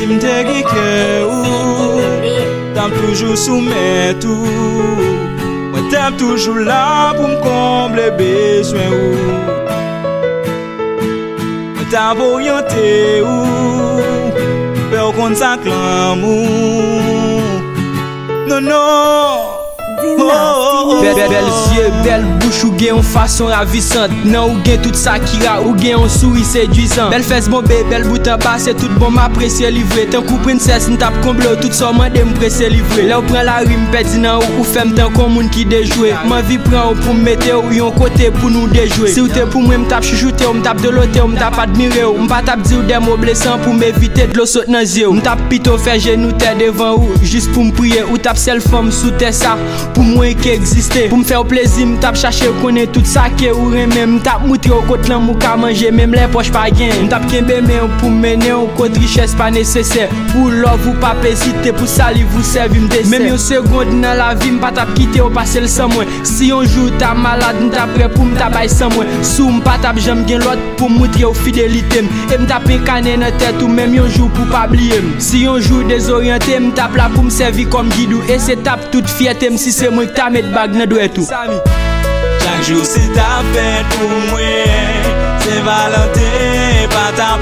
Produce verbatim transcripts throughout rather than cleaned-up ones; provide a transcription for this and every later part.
si m'te gike ou, t'am toujours soumettre ou. Moi t'am toujours là pour m'combler besoin ou. Moi t'am orienté ou, peur qu'on s'acclame ou. Non, non. Bel yeux, belle bouche ou gen en façon ravissante. Non ou gen tout ça qui ra ou gen en sourire séduisant. Belle fesse bombé, belle bout en bas, c'est tout bon m'apprécier livré. Tant coup princesse n'tap comble tout ça mande m'pressé livré. Là ou prend la rime pète nan ou femme tant comme moun qui déjoué. Ma vie prend ou pour mettre ou yon côté pour nous déjouer. Si ou t'es pour moi m'tap chuchoter ou m'tap de l'autre ou m'tap admirer ou m'pas tap dire des mots blessants pour m'éviter de l'eau saute dans yeux. M'tap pito faire genou tête devant ou juste pour m'prier ou tap seul femme sous terre ça pour moi qui existait. Pour me faire plaisir, m'tap chercher connaître tout ça qui ou même m'tap montrer au côté l'amour qu'à manger même les poches pas gain. M'tap kembe mais pour mener au côté richesse pas nécessaire. Pour love ou pas hésiter pour salir vous servir m'dessert. Même une seconde dans la vie m'pas tap quitter ou passer le sans moi. Si un jour t'as malade m'tap prêt pour m'tap bail sans moi. Sou m'pas tap j'aime gen l'autre pour montrer au fidélité. Et m'tap incarner dans tête ou même un jour pour pas oublier. Si un jour désorienté m'tap là pour me servir comme guide et c'est tap toute fierté si c'est moi qui t'a met bag nan doit tout. Chaque jour c'est ta fête pour moi, c'est Valentin pas ta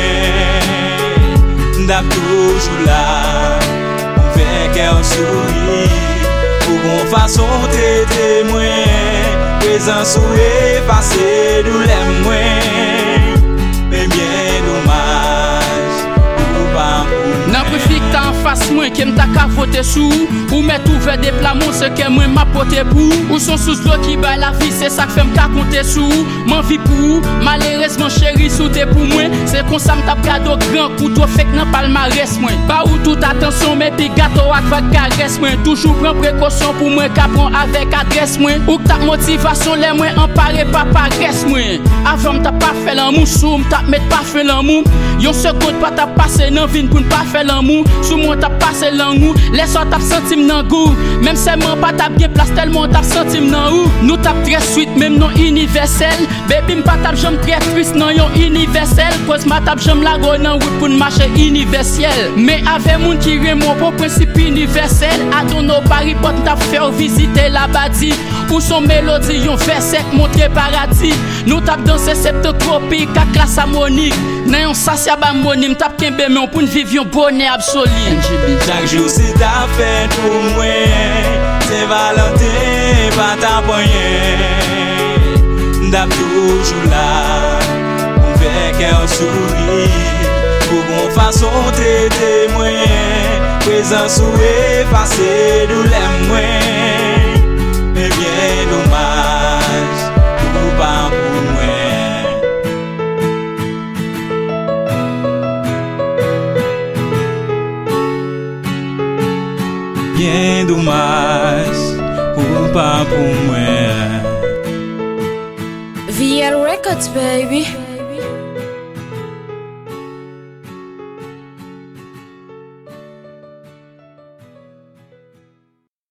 poignée. D'ap toujours là, pour faire qu'elle sourit, pour qu'on façon t'es témoin, présent souhait, effacer nous l'aime moins, mais bien dommage, pour pas pour nan préfik ta en face moi qui m'ta ka voter sous ou mettre ouvert des plats mon ce que moi m'a porté pour ou son sous l'eau qui bat la vie c'est ça que fait m'ka compter sous m'en vie pour malheureusement chéri sous t'es pour moi c'est comme ça m't'a cadeau grand couteau fait que nan palmarès moi pas ou toute attention mais puis gâteau avec caresse moi toujours prend précaution pour moi qu'a prend avec adresse moi ou ta motivation les moi emparé pas paresse moi avant m't'a pas fait l'amour sous m't'a mettre pas fait l'amour yon seconde pas t'a passé nan vin pour pas faire l'amour sous moi t'a passé l'amour laisse t'a senti m'nan goût même c'est moi pas t'a bien place tellement t'a senti m'nan ou nous t'a très sweet même non universel baby m'pas t'a j'aime très triste non yon universel cause ma t'a j'aime la go nan route pour marcher universel mais avec moun qui remon pour principe universel à don no Paris pot t'a faire visiter la badi ou son mélodie yon verset monter paradis nous t'a danser septembre tropique à classe harmonique nan yon sasia ba moni m't'a kembe mais on pour vivre un bonheur absolu. Chaque jour c'est ta fête pour moi, c'est Valentin pas ta poignée. D'ap toujours là, pour faire qu'elle sourit, pour qu'on façon t'es témoin, présent souhait, effacer nous l'aime moins, mais bien dommage, pour pas pour moi. Bien dommage, ou pas pour moi. V L Records, baby.